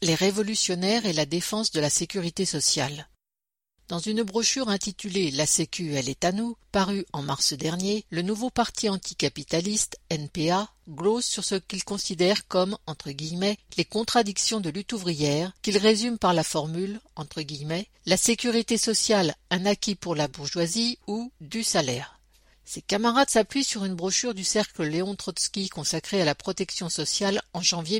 Les révolutionnaires et la défense de la sécurité sociale. Dans une brochure intitulée « La Sécu, elle est à nous », parue en mars dernier, le nouveau parti anticapitaliste, NPA, glose sur ce qu'il considère comme, entre guillemets, les contradictions de lutte ouvrière, qu'il résume par la formule, entre guillemets, la sécurité sociale, un acquis pour la bourgeoisie ou du salaire. Ses camarades s'appuient sur une brochure du cercle Léon Trotsky consacrée à la protection sociale en janvier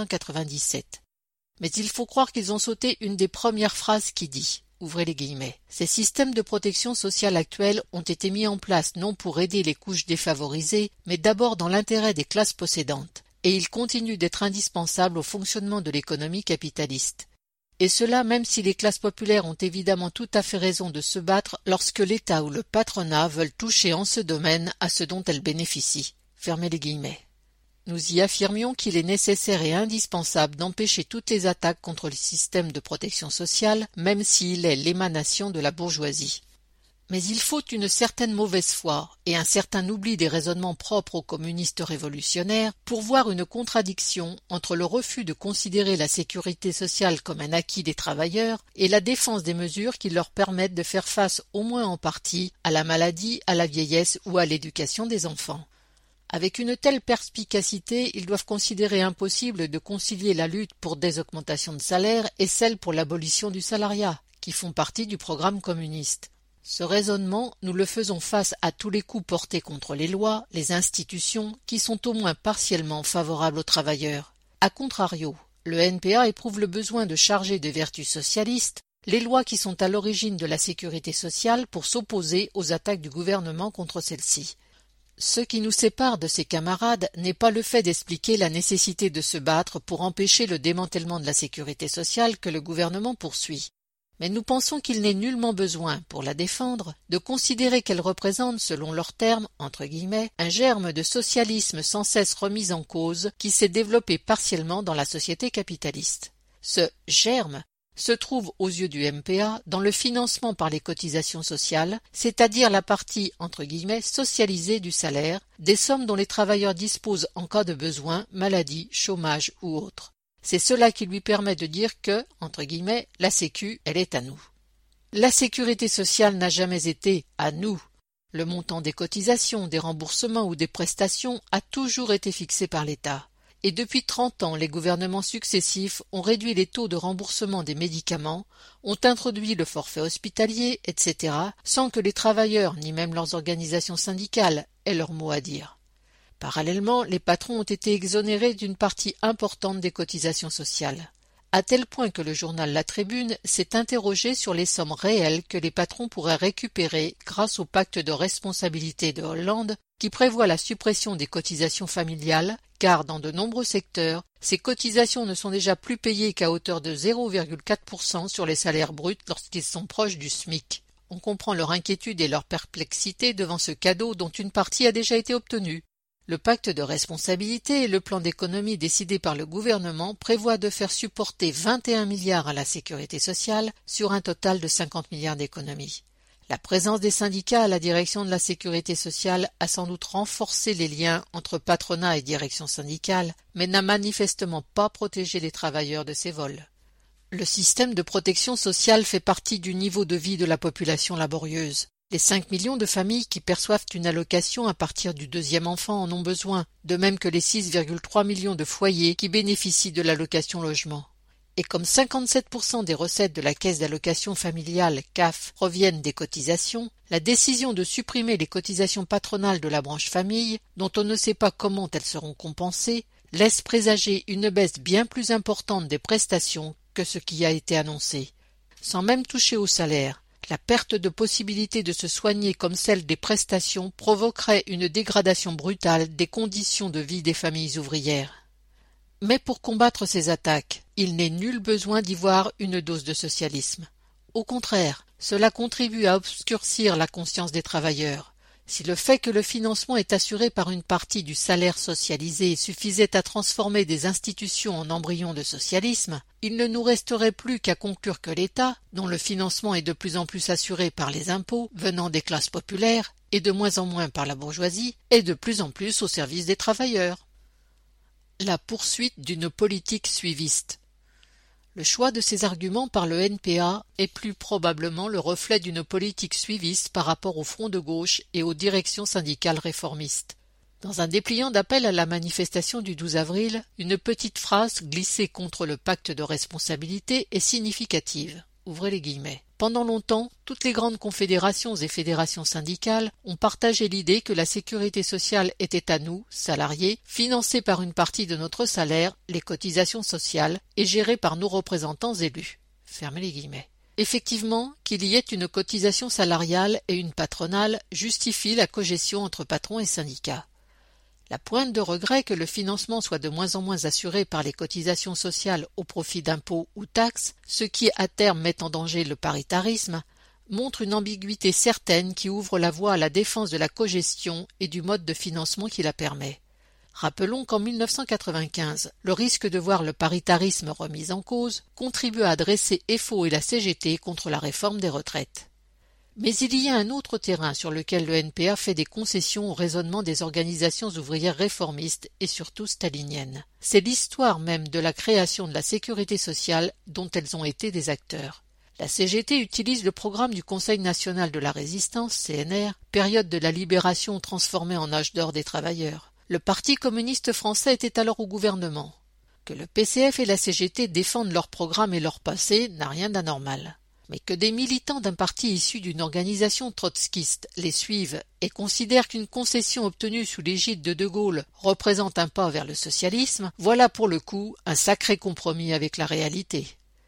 1997. Mais il faut croire qu'ils ont sauté une des premières phrases qui dit, ouvrez les guillemets, « Ces systèmes de protection sociale actuels ont été mis en place non pour aider les couches défavorisées, mais d'abord dans l'intérêt des classes possédantes, et ils continuent d'être indispensables au fonctionnement de l'économie capitaliste. Et cela même si les classes populaires ont évidemment tout à fait raison de se battre lorsque l'État ou le patronat veulent toucher en ce domaine à ce dont elles bénéficient. » Fermez les guillemets. Nous y affirmions qu'il est nécessaire et indispensable d'empêcher toutes les attaques contre le système de protection sociale, même s'il est l'émanation de la bourgeoisie. Mais il faut une certaine mauvaise foi et un certain oubli des raisonnements propres aux communistes révolutionnaires pour voir une contradiction entre le refus de considérer la sécurité sociale comme un acquis des travailleurs et la défense des mesures qui leur permettent de faire face au moins en partie à la maladie, à la vieillesse ou à l'éducation des enfants. Avec une telle perspicacité, ils doivent considérer impossible de concilier la lutte pour des augmentations de salaire et celle pour l'abolition du salariat, qui font partie du programme communiste. Ce raisonnement, nous le faisons face à tous les coups portés contre les lois, les institutions, qui sont au moins partiellement favorables aux travailleurs. A contrario, le NPA éprouve le besoin de charger de vertus socialistes les lois qui sont à l'origine de la sécurité sociale pour s'opposer aux attaques du gouvernement contre celle-ci. Ce qui nous sépare de ses camarades n'est pas le fait d'expliquer la nécessité de se battre pour empêcher le démantèlement de la sécurité sociale que le gouvernement poursuit. Mais nous pensons qu'il n'est nullement besoin, pour la défendre, de considérer qu'elle représente, selon leurs termes, entre guillemets, un germe de socialisme sans cesse remis en cause qui s'est développé partiellement dans la société capitaliste. Ce germe se trouve aux yeux du NPA dans le financement par les cotisations sociales, c'est-à-dire la partie, entre guillemets, socialisée du salaire, des sommes dont les travailleurs disposent en cas de besoin, maladie, chômage ou autre. C'est cela qui lui permet de dire que, entre guillemets, la Sécu, elle est à nous. La sécurité sociale n'a jamais été à nous. Le montant des cotisations, des remboursements ou des prestations a toujours été fixé par l'État. Et depuis 30 ans, les gouvernements successifs ont réduit les taux de remboursement des médicaments, ont introduit le forfait hospitalier, etc., sans que les travailleurs, ni même leurs organisations syndicales, aient leur mot à dire. Parallèlement, les patrons ont été exonérés d'une partie importante des cotisations sociales, à tel point que le journal La Tribune s'est interrogé sur les sommes réelles que les patrons pourraient récupérer grâce au pacte de responsabilité de Hollande qui prévoit la suppression des cotisations familiales, car dans de nombreux secteurs, ces cotisations ne sont déjà plus payées qu'à hauteur de 0,4% sur les salaires bruts lorsqu'ils sont proches du SMIC. On comprend leur inquiétude et leur perplexité devant ce cadeau dont une partie a déjà été obtenue. Le pacte de responsabilité et le plan d'économie décidé par le gouvernement prévoient de faire supporter 21 milliards à la sécurité sociale sur un total de 50 milliards d'économies. La présence des syndicats à la direction de la sécurité sociale a sans doute renforcé les liens entre patronat et direction syndicale, mais n'a manifestement pas protégé les travailleurs de ces vols. Le système de protection sociale fait partie du niveau de vie de la population laborieuse. Les 5 millions de familles qui perçoivent une allocation à partir du deuxième enfant en ont besoin, de même que les 6,3 millions de foyers qui bénéficient de l'allocation logement. Et comme 57% des recettes de la caisse d'allocation familiale CAF proviennent des cotisations, la décision de supprimer les cotisations patronales de la branche famille, dont on ne sait pas comment elles seront compensées, laisse présager une baisse bien plus importante des prestations que ce qui a été annoncé. Sans même toucher au salaire, la perte de possibilité de se soigner comme celle des prestations provoquerait une dégradation brutale des conditions de vie des familles ouvrières. Mais pour combattre ces attaques, il n'est nul besoin d'y voir une dose de socialisme. Au contraire, cela contribue à obscurcir la conscience des travailleurs. Si le fait que le financement est assuré par une partie du salaire socialisé suffisait à transformer des institutions en embryons de socialisme, il ne nous resterait plus qu'à conclure que l'État, dont le financement est de plus en plus assuré par les impôts venant des classes populaires et de moins en moins par la bourgeoisie, est de plus en plus au service des travailleurs. La poursuite d'une politique suiviste. Le choix de ces arguments par le NPA est plus probablement le reflet d'une politique suiviste par rapport au front de gauche et aux directions syndicales réformistes. Dans un dépliant d'appel à la manifestation du 12 avril, une petite phrase glissée contre le pacte de responsabilité est significative. Ouvrez les guillemets. Pendant longtemps, toutes les grandes confédérations et fédérations syndicales ont partagé l'idée que la sécurité sociale était à nous, salariés, financée par une partie de notre salaire, les cotisations sociales, et gérée par nos représentants élus. Fermez les guillemets. Effectivement, qu'il y ait une cotisation salariale et une patronale justifie la cogestion entre patrons et syndicats. La pointe de regret que le financement soit de moins en moins assuré par les cotisations sociales au profit d'impôts ou taxes, ce qui à terme met en danger le paritarisme, montre une ambiguïté certaine qui ouvre la voie à la défense de la cogestion et du mode de financement qui la permet. Rappelons qu'en 1995, le risque de voir le paritarisme remis en cause contribue à dresser EFO et la CGT contre la réforme des retraites. Mais il y a un autre terrain sur lequel le NPA fait des concessions au raisonnement des organisations ouvrières réformistes et surtout staliniennes. C'est l'histoire même de la création de la sécurité sociale dont elles ont été des acteurs. La CGT utilise le programme du Conseil national de la résistance, CNR, période de la libération transformée en âge d'or des travailleurs. Le Parti communiste français était alors au gouvernement. Que le PCF et la CGT défendent leur programme et leur passé n'a rien d'anormal. Mais que des militants d'un parti issu d'une organisation trotskiste les suivent et considèrent qu'une concession obtenue sous l'égide de De Gaulle représente un pas vers le socialisme, voilà pour le coup un sacré compromis avec la réalité.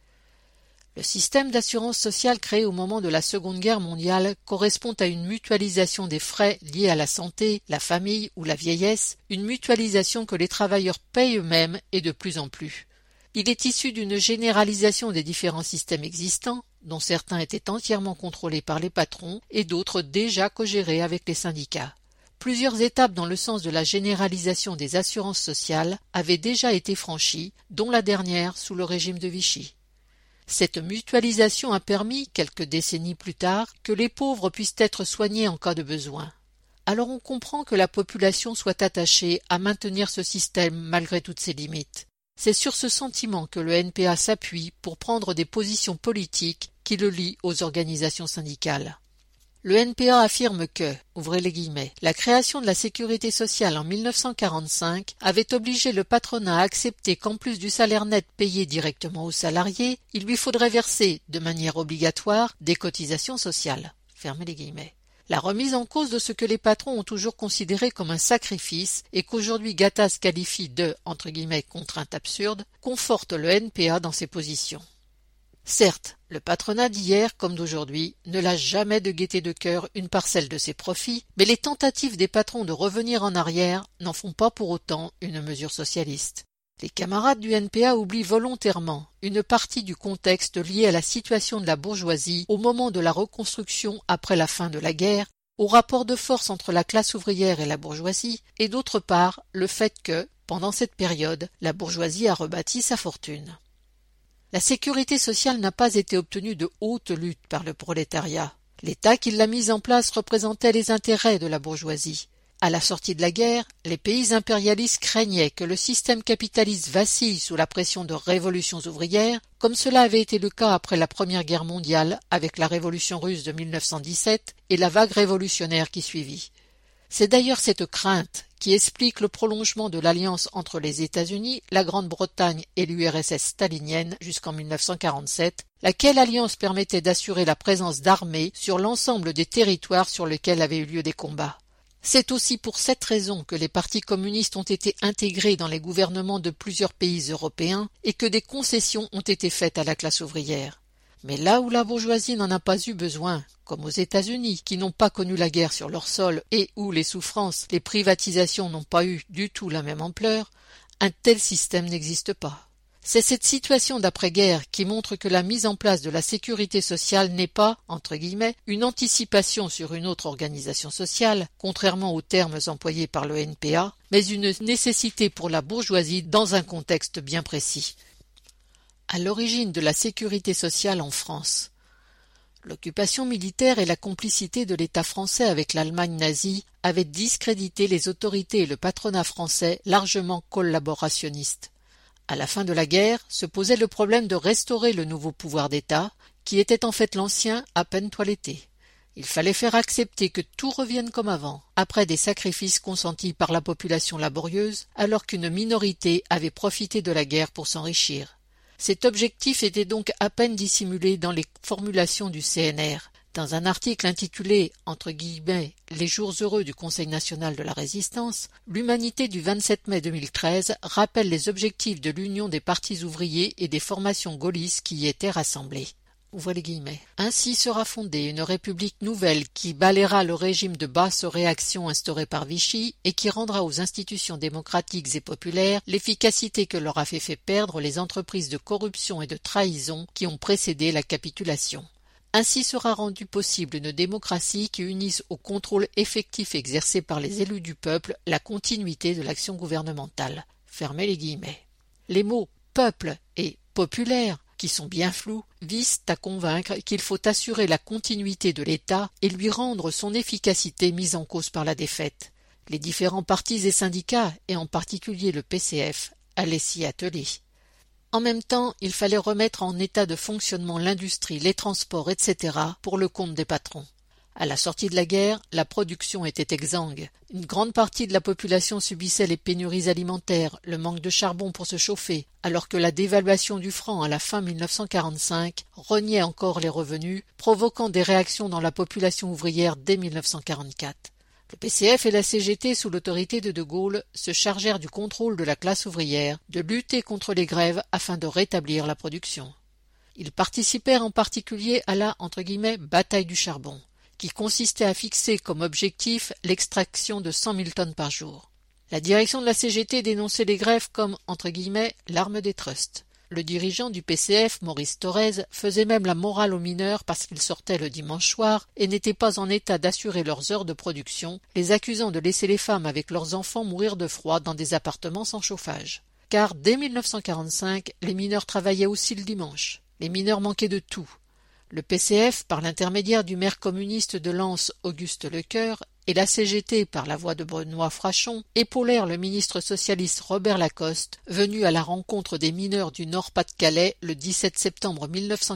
Le système d'assurance sociale créé au moment de la Seconde Guerre mondiale correspond à une mutualisation des frais liés à la santé, la famille ou la vieillesse, une mutualisation que les travailleurs payent eux-mêmes et de plus en plus. Il est issu d'une généralisation des différents systèmes existants, dont certains étaient entièrement contrôlés par les patrons et d'autres déjà cogérés avec les syndicats. Plusieurs étapes dans le sens de la généralisation des assurances sociales avaient déjà été franchies, dont la dernière sous le régime de Vichy. Cette mutualisation a permis, quelques décennies plus tard, que les pauvres puissent être soignés en cas de besoin. Alors on comprend que la population soit attachée à maintenir ce système malgré toutes ses limites. C'est sur ce sentiment que le NPA s'appuie pour prendre des positions politiques qui le lient aux organisations syndicales. Le NPA affirme que, ouvrez les guillemets, la création de la sécurité sociale en 1945 avait obligé le patronat à accepter qu'en plus du salaire net payé directement aux salariés, il lui faudrait verser, de manière obligatoire, des cotisations sociales. Fermez les guillemets. La remise en cause de ce que les patrons ont toujours considéré comme un sacrifice et qu'aujourd'hui Gattaz qualifie de « contrainte absurde » conforte le NPA dans ses positions. Certes, le patronat d'hier comme d'aujourd'hui ne lâche jamais de gaieté de cœur une parcelle de ses profits, mais les tentatives des patrons de revenir en arrière n'en font pas pour autant une mesure socialiste. Les camarades du NPA oublient volontairement une partie du contexte lié à la situation de la bourgeoisie au moment de la reconstruction après la fin de la guerre, au rapport de force entre la classe ouvrière et la bourgeoisie, et d'autre part le fait que, pendant cette période, la bourgeoisie a rebâti sa fortune. La sécurité sociale n'a pas été obtenue de haute lutte par le prolétariat. L'État qui l'a mise en place représentait les intérêts de la bourgeoisie. À la sortie de la guerre, les pays impérialistes craignaient que le système capitaliste vacille sous la pression de révolutions ouvrières, comme cela avait été le cas après la Première Guerre mondiale avec la Révolution russe de 1917 et la vague révolutionnaire qui suivit. C'est d'ailleurs cette crainte qui explique le prolongement de l'alliance entre les États-Unis, la Grande-Bretagne et l'URSS stalinienne jusqu'en 1947, laquelle alliance permettait d'assurer la présence d'armées sur l'ensemble des territoires sur lesquels avaient eu lieu des combats. C'est aussi pour cette raison que les partis communistes ont été intégrés dans les gouvernements de plusieurs pays européens et que des concessions ont été faites à la classe ouvrière. Mais là où la bourgeoisie n'en a pas eu besoin, comme aux États-Unis, qui n'ont pas connu la guerre sur leur sol et où les souffrances, les privatisations n'ont pas eu du tout la même ampleur, un tel système n'existe pas. C'est cette situation d'après-guerre qui montre que la mise en place de la sécurité sociale n'est pas, entre guillemets, une anticipation sur une autre organisation sociale, contrairement aux termes employés par le NPA, mais une nécessité pour la bourgeoisie dans un contexte bien précis. À l'origine de la sécurité sociale en France. L'occupation militaire et la complicité de l'État français avec l'Allemagne nazie avaient discrédité les autorités et le patronat français largement collaborationnistes. À la fin de la guerre, se posait le problème de restaurer le nouveau pouvoir d'État, qui était en fait l'ancien à peine toiletté. Il fallait faire accepter que tout revienne comme avant, après des sacrifices consentis par la population laborieuse, alors qu'une minorité avait profité de la guerre pour s'enrichir. Cet objectif était donc à peine dissimulé dans les formulations du CNR. Dans un article intitulé « Les jours heureux du Conseil national de la résistance », l'Humanité du 27 mai 2013 rappelle les objectifs de l'Union des partis ouvriers et des formations gaullistes qui y étaient rassemblées. Ainsi sera fondée une république nouvelle qui balayera le régime de basse réaction instauré par Vichy et qui rendra aux institutions démocratiques et populaires l'efficacité que leur avaient fait perdre les entreprises de corruption et de trahison qui ont précédé la capitulation. Ainsi sera rendue possible une démocratie qui unisse au contrôle effectif exercé par les élus du peuple la continuité de l'action gouvernementale. Fermez les guillemets. Les mots « peuple » et « populaire » qui sont bien flous, visent à convaincre qu'il faut assurer la continuité de l'État et lui rendre son efficacité mise en cause par la défaite. Les différents partis et syndicats, et en particulier le PCF, allaient s'y atteler. En même temps, il fallait remettre en état de fonctionnement l'industrie, les transports, etc. pour le compte des patrons. À la sortie de la guerre, la production était exsangue. Une grande partie de la population subissait les pénuries alimentaires, le manque de charbon pour se chauffer, alors que la dévaluation du franc à la fin 1945 rognait encore les revenus, provoquant des réactions dans la population ouvrière dès 1944. Le PCF et la CGT, sous l'autorité de Gaulle, se chargèrent du contrôle de la classe ouvrière, de lutter contre les grèves afin de rétablir la production. Ils participèrent en particulier à la « bataille du charbon », qui consistait à fixer comme objectif l'extraction de 100 000 tonnes par jour. La direction de la CGT dénonçait les grèves comme « l'arme des trusts ». Le dirigeant du PCF, Maurice Thorez, faisait même la morale aux mineurs parce qu'ils sortaient le dimanche soir et n'étaient pas en état d'assurer leurs heures de production, les accusant de laisser les femmes avec leurs enfants mourir de froid dans des appartements sans chauffage. Car dès 1945, les mineurs travaillaient aussi le dimanche. Les mineurs manquaient de tout. Le PCF, par l'intermédiaire du maire communiste de Lens, Auguste Lecoeur, et la CGT, par la voix de Benoît Frachon, épaulèrent le ministre socialiste Robert Lacoste, venu à la rencontre des mineurs du Nord-Pas-de-Calais le 17 septembre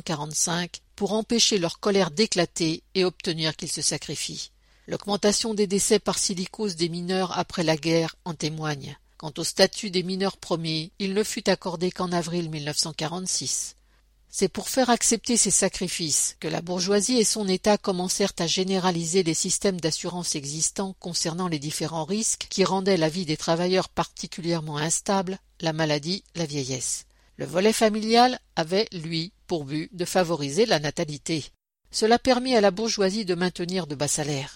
1945, pour empêcher leur colère d'éclater et obtenir qu'ils se sacrifient. L'augmentation des décès par silicose des mineurs après la guerre en témoigne. Quant au statut des mineurs premiers, il ne fut accordé qu'en avril 1946. C'est pour faire accepter ces sacrifices que la bourgeoisie et son État commencèrent à généraliser les systèmes d'assurance existants concernant les différents risques qui rendaient la vie des travailleurs particulièrement instable, la maladie, la vieillesse. Le volet familial avait, lui, pour but de favoriser la natalité. Cela permit à la bourgeoisie de maintenir de bas salaires.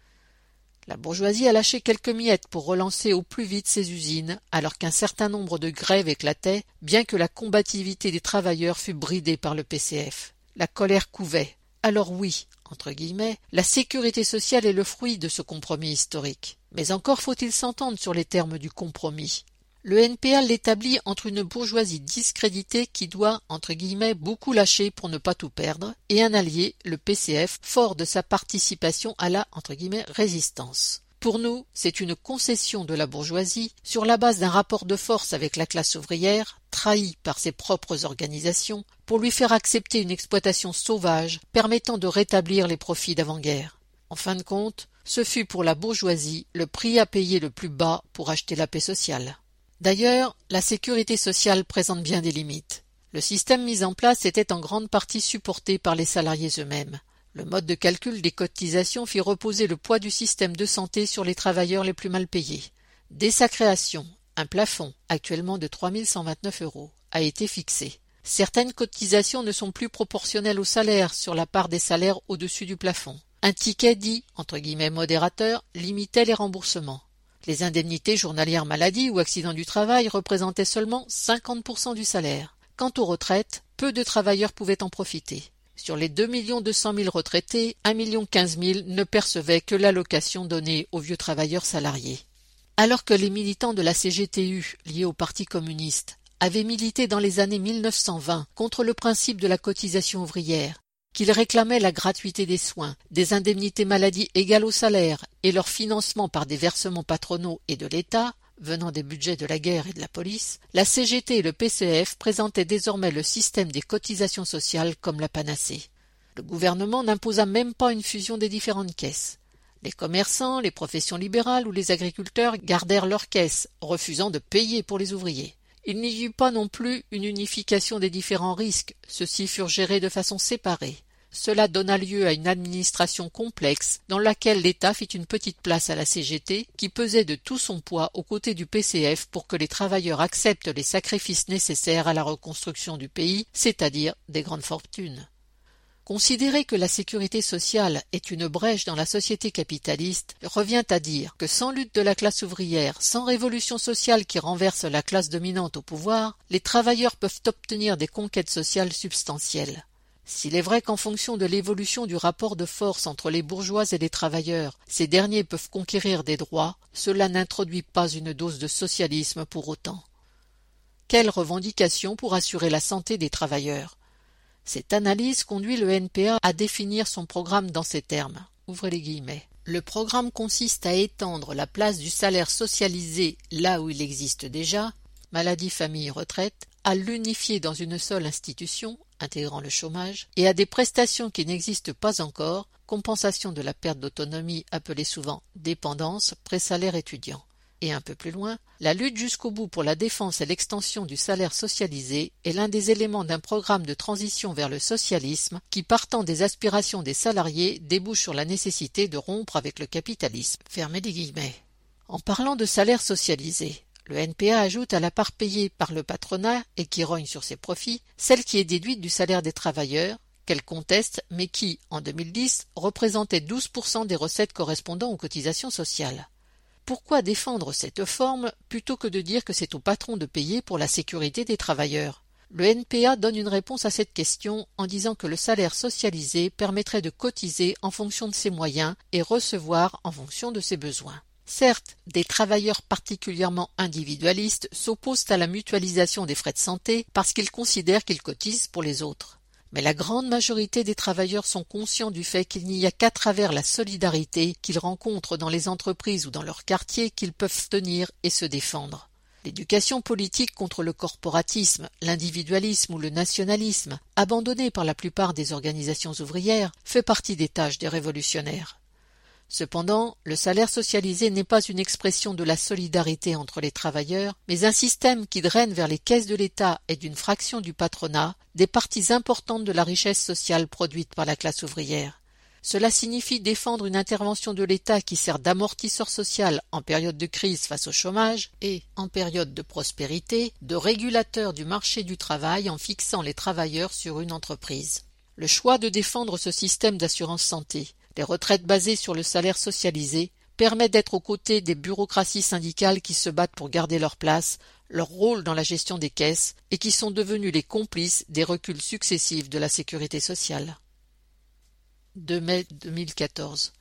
La bourgeoisie a lâché quelques miettes pour relancer au plus vite ses usines, alors qu'un certain nombre de grèves éclataient, bien que la combativité des travailleurs fût bridée par le PCF. La colère couvait. Alors oui, entre guillemets, la sécurité sociale est le fruit de ce compromis historique. Mais encore faut-il s'entendre sur les termes du compromis. Le NPA l'établit entre une bourgeoisie discréditée qui doit, entre guillemets, beaucoup lâcher pour ne pas tout perdre, et un allié, le PCF, fort de sa participation à la, entre guillemets, résistance. Pour nous, c'est une concession de la bourgeoisie sur la base d'un rapport de force avec la classe ouvrière, trahie par ses propres organisations, pour lui faire accepter une exploitation sauvage permettant de rétablir les profits d'avant-guerre. En fin de compte, ce fut pour la bourgeoisie le prix à payer le plus bas pour acheter la paix sociale. D'ailleurs, la sécurité sociale présente bien des limites. Le système mis en place était en grande partie supporté par les salariés eux-mêmes. Le mode de calcul des cotisations fit reposer le poids du système de santé sur les travailleurs les plus mal payés. Dès sa création, un plafond, actuellement de 3 129 €, a été fixé. Certaines cotisations ne sont plus proportionnelles au salaire sur la part des salaires au-dessus du plafond. Un ticket dit, entre guillemets modérateur, limitait les remboursements. Les indemnités journalières maladie ou accident du travail représentaient seulement 50% du salaire. Quant aux retraites, peu de travailleurs pouvaient en profiter. Sur les 2 200 000 retraités, 1 15 000 ne percevaient que l'allocation donnée aux vieux travailleurs salariés. Alors que les militants de la CGTU, liés au Parti communiste, avaient milité dans les années 1920 contre le principe de la cotisation ouvrière, qu'ils réclamaient la gratuité des soins, des indemnités maladie égales au salaire et leur financement par des versements patronaux et de l'État, venant des budgets de la guerre et de la police, la CGT et le PCF présentaient désormais le système des cotisations sociales comme la panacée. Le gouvernement n'imposa même pas une fusion des différentes caisses. Les commerçants, les professions libérales ou les agriculteurs gardèrent leurs caisses, refusant de payer pour les ouvriers. Il n'y eut pas non plus une unification des différents risques, ceux-ci furent gérés de façon séparée. Cela donna lieu à une administration complexe dans laquelle l'État fit une petite place à la CGT qui pesait de tout son poids aux côtés du PCF pour que les travailleurs acceptent les sacrifices nécessaires à la reconstruction du pays, c'est-à-dire des grandes fortunes. Considérer que la sécurité sociale est une brèche dans la société capitaliste revient à dire que sans lutte de la classe ouvrière, sans révolution sociale qui renverse la classe dominante au pouvoir, les travailleurs peuvent obtenir des conquêtes sociales substantielles. S'il est vrai qu'en fonction de l'évolution du rapport de force entre les bourgeois et les travailleurs, ces derniers peuvent conquérir des droits, cela n'introduit pas une dose de socialisme pour autant. Quelles revendications pour assurer la santé des travailleurs ? Cette analyse conduit le NPA à définir son programme dans ces termes. Ouvrez les guillemets. Le programme consiste à étendre la place du salaire socialisé là où il existe déjà, maladie, famille, retraite, à l'unifier dans une seule institution, intégrant le chômage, et à des prestations qui n'existent pas encore, compensation de la perte d'autonomie appelée souvent dépendance, présalaire étudiant. Et un peu plus loin, la lutte jusqu'au bout pour la défense et l'extension du salaire socialisé est l'un des éléments d'un programme de transition vers le socialisme qui, partant des aspirations des salariés, débouche sur la nécessité de rompre avec le capitalisme. Fermez les guillemets. En parlant de salaire socialisé, le NPA ajoute à la part payée par le patronat et qui rogne sur ses profits, celle qui est déduite du salaire des travailleurs, qu'elle conteste mais qui, en 2010, représentait 12% des recettes correspondant aux cotisations sociales. Pourquoi défendre cette forme plutôt que de dire que c'est au patron de payer pour la sécurité des travailleurs ? Le NPA donne une réponse à cette question en disant que le salaire socialisé permettrait de cotiser en fonction de ses moyens et recevoir en fonction de ses besoins. Certes, des travailleurs particulièrement individualistes s'opposent à la mutualisation des frais de santé parce qu'ils considèrent qu'ils cotisent pour les autres. Mais la grande majorité des travailleurs sont conscients du fait qu'il n'y a qu'à travers la solidarité qu'ils rencontrent dans les entreprises ou dans leur quartier qu'ils peuvent tenir et se défendre. L'éducation politique contre le corporatisme, l'individualisme ou le nationalisme, abandonnée par la plupart des organisations ouvrières, fait partie des tâches des révolutionnaires. Cependant, le salaire socialisé n'est pas une expression de la solidarité entre les travailleurs, mais un système qui draine vers les caisses de l'État et d'une fraction du patronat des parties importantes de la richesse sociale produite par la classe ouvrière. Cela signifie défendre une intervention de l'État qui sert d'amortisseur social en période de crise face au chômage et, en période de prospérité, de régulateur du marché du travail en fixant les travailleurs sur une entreprise. Le choix de défendre ce système d'assurance santé, les retraites basées sur le salaire socialisé, permet d'être aux côtés des bureaucraties syndicales qui se battent pour garder leur place, leur rôle dans la gestion des caisses et qui sont devenus les complices des reculs successifs de la sécurité sociale. 2 mai 2014.